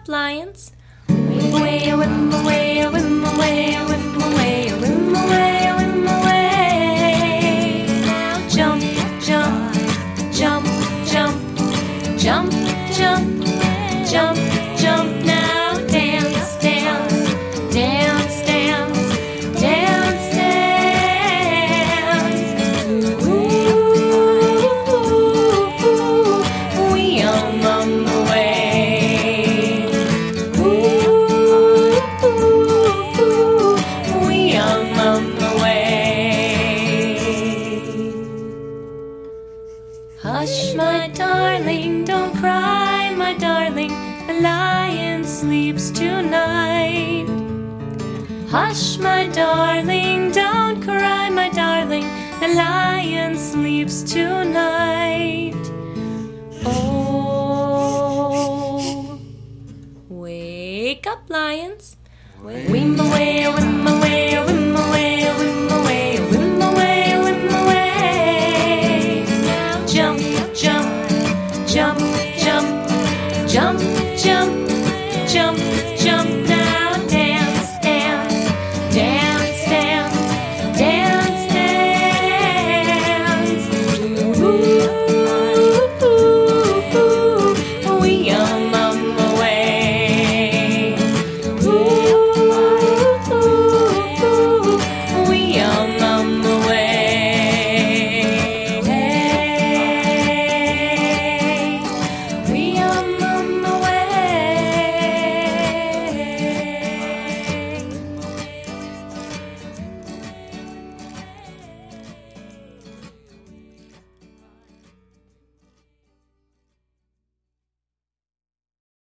up, lions. Whim away, whim away, whim away, whim away, whim away, whim away. Now jump, jump, jump, jump, jump, jump, jump, jump. Now dance, dance, dance, dance, dance, dance. Ooh, we on the way. Ooh, we on the way. Hush, my darling, don't cry, my darling. The lion sleeps tonight. Hush, my darling, don't cry, my darling. The lion sleeps tonight. Oh, wake up, lions. Whim away, whim away,